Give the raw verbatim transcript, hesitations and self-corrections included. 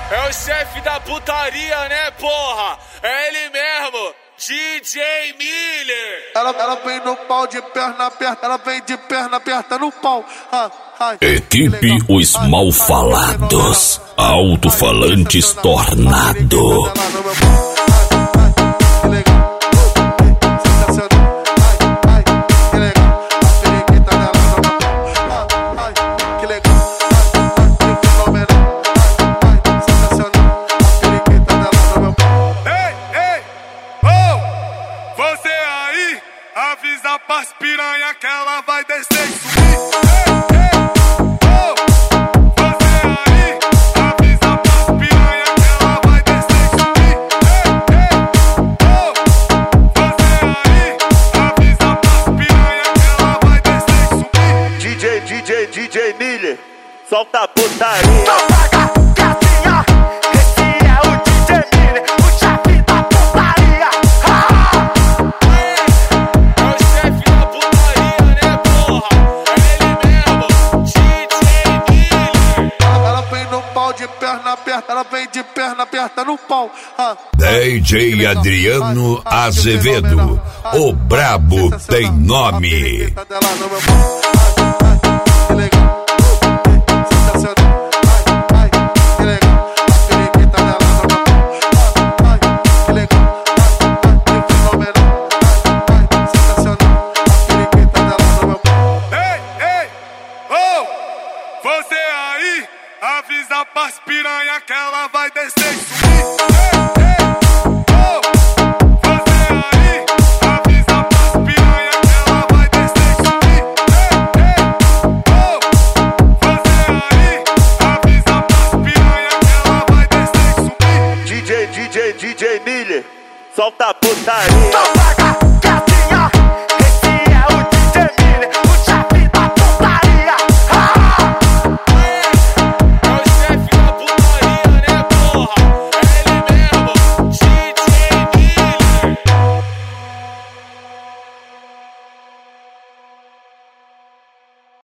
É o chefe da putaria, né, porra? É ele mesmo, D J Miller. Ela, ela vem no pau de perna aberta, ela vem de perna aberta no pau. Ah, ah, Equipe Os Malfalados, Alto-Falantes Tornado. Avisa pras piranha que ela vai descer e subir. Ei, ei, oh. Você aí, avisa pras piranha que ela vai descer e subir. Ei, ei, oh. Você aí, avisa pras piranha que ela vai descer e subir. D J, D J, D J Miller, solta a putaria. De perna aberta, ela vem de perna aberta no pau. Ah, D J Adriano Azevedo, o brabo tem nome. Você aí, avisa pras piranha que ela vai descer e subir. Ei, ei, oh. Você aí, avisa pras piranha que ela vai descer e subir. Ei, ei, oh. Você aí, avisa pras piranha que ela vai descer e subir. D J, D J, D J Miller, solta a putaria.